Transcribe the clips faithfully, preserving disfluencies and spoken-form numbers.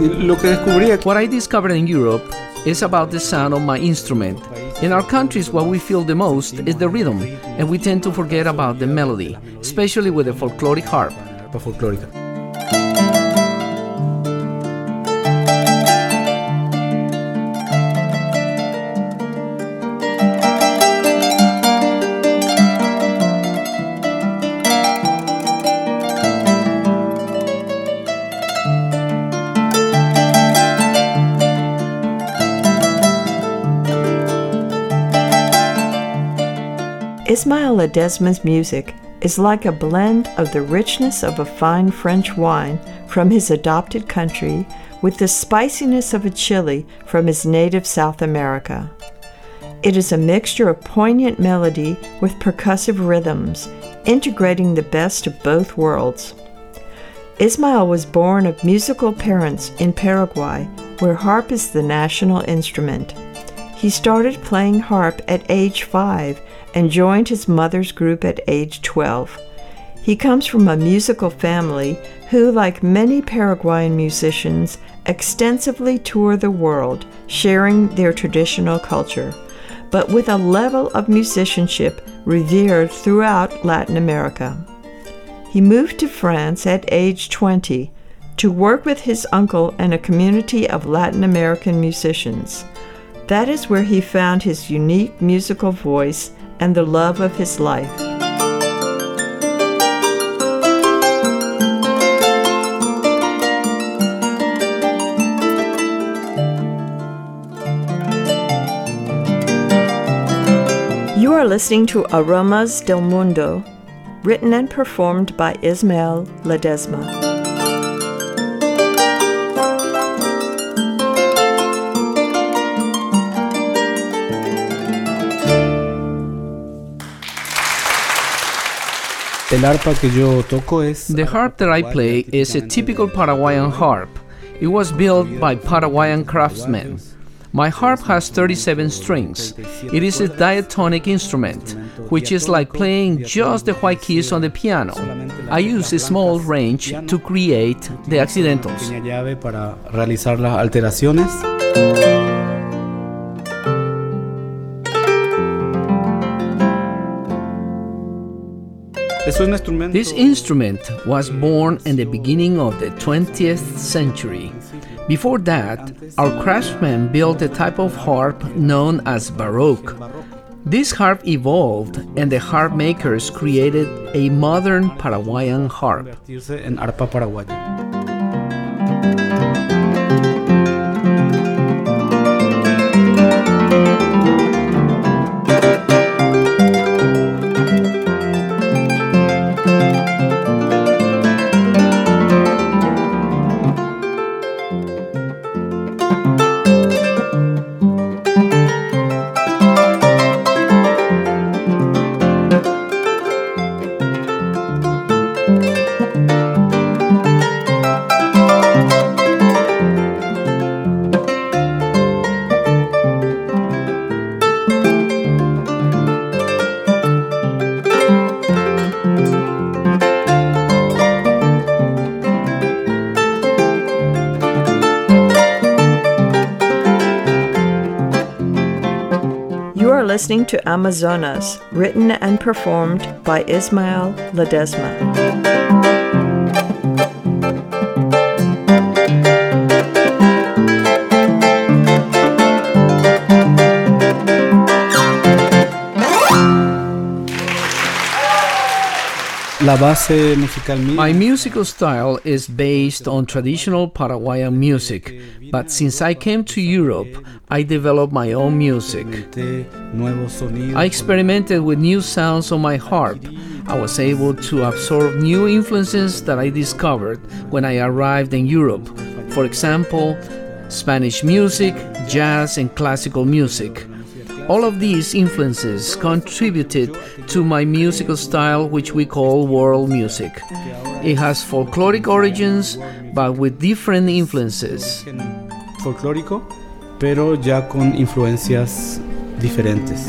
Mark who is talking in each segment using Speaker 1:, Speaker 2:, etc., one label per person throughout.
Speaker 1: lo que descubrí aquí,
Speaker 2: What I discovered in Europe is about the sound of my instrument. In our countries, what we feel the most is the rhythm, and we tend to forget about the melody, especially with the folkloric harp.
Speaker 1: arpa folclórica.
Speaker 3: Ismael Ledesma's music is like a blend of the richness of a fine French wine from his adopted country with the spiciness of a chili from his native South America. It is a mixture of poignant melody with percussive rhythms, integrating the best of both worlds. Ismael was born of musical parents in Paraguay, where harp is the national instrument. He started playing harp at age five and joined his mother's group at age twelve. He comes from a musical family who, like many Paraguayan musicians, extensively tour the world, sharing their traditional culture, but with a level of musicianship revered throughout Latin America. He moved to France at age twenty to work with his uncle and a community of Latin American musicians. That is where he found his unique musical voice and the love of his life. You are listening to Aromas del Mundo, written and performed by Ismael Ledesma.
Speaker 1: El arpa que yo toco es...
Speaker 2: The harp that I play is a typical Paraguayan harp. It was built by Paraguayan craftsmen. My harp has thirty-seven strings. It is a diatonic instrument, which is like playing just the white keys on the piano. I use a small range to create the accidentals.
Speaker 1: Pequeña llave para realizar las alteraciones.
Speaker 2: This instrument was born in the beginning of the twentieth century. Before that, our craftsmen built a type of harp known as Baroque. This harp evolved, and the harp makers created a modern Paraguayan harp.
Speaker 1: En arpa paraguaya.
Speaker 3: Listening to Amazonas, written and performed by Ismael Ledesma.
Speaker 1: La base musical mía.
Speaker 2: My musical style is based on traditional Paraguayan music, but since I came to Europe, I developed my own music. I experimented with new sounds on my harp. I was able to absorb new influences that I discovered when I arrived in Europe. For example, Spanish music, jazz, and classical music. All of these influences contributed to my musical style, which we call world music. It has folkloric origins, but with different influences.
Speaker 1: Folclórico, pero ya con influencias diferentes.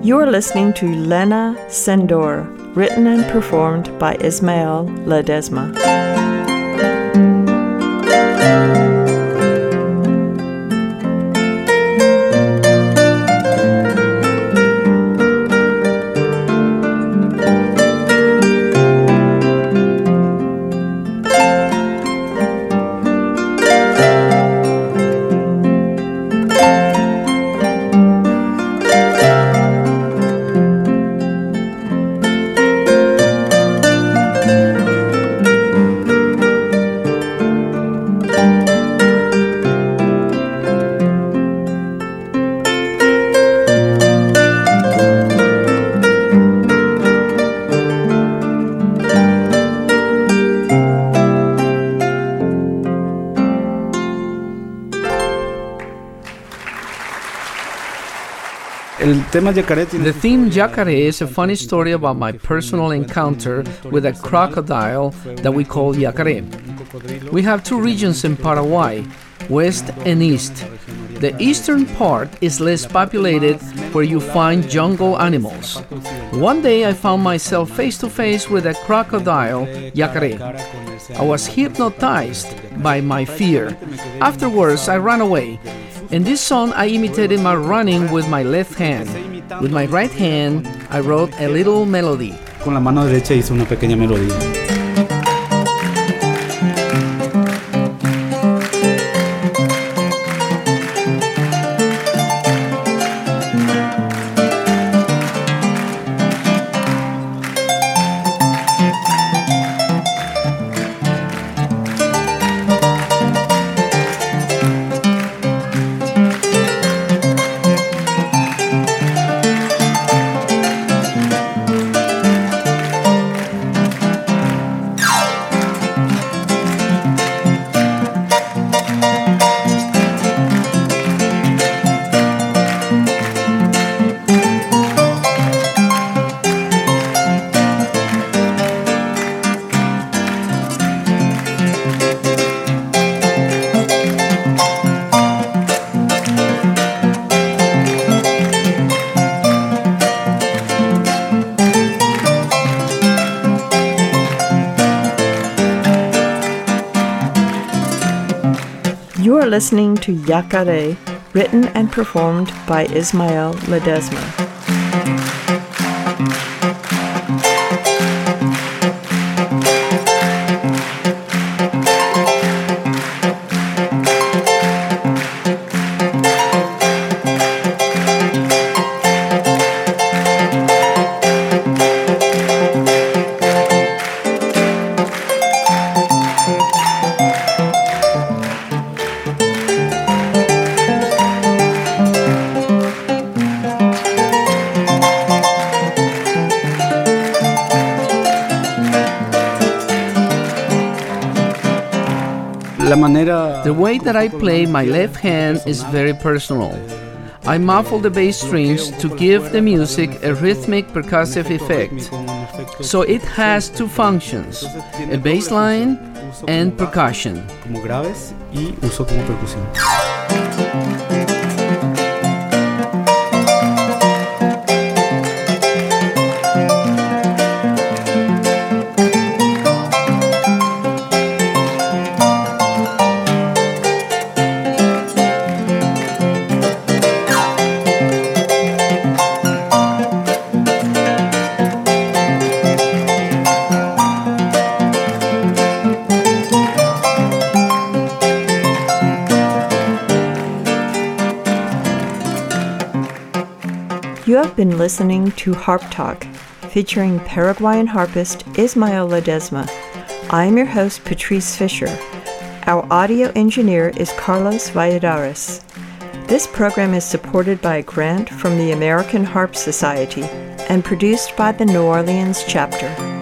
Speaker 3: You are listening to Lena Sendor, written and performed by Ismael Ledesma.
Speaker 2: The theme Yacaré is a funny story about my personal encounter with a crocodile that we call Yacaré. We have two regions in Paraguay, west and east. The eastern part is less populated, where you find jungle animals. One day I found myself face to face with a crocodile, Yacaré. I was hypnotized by my fear. Afterwards I ran away. In this song, I imitated my running with my left hand. With my right hand, I wrote a little melody.
Speaker 1: Con la mano derecha hizo una pequeña melodía.
Speaker 3: You are listening to Yacaré, written and performed by Ismael Ledesma.
Speaker 2: The way that I play my left hand is very personal. I muffle the bass strings to give the music a rhythmic percussive effect. So it has two functions, a bass line and percussion.
Speaker 1: Como graves y uso como percusión.
Speaker 3: You have been listening to Harp Talk, featuring Paraguayan harpist Ismael Ledesma. I am your host, Patrice Fisher. Our audio engineer is Carlos Valladares. This program is supported by a grant from the American Harp Society and produced by the New Orleans chapter.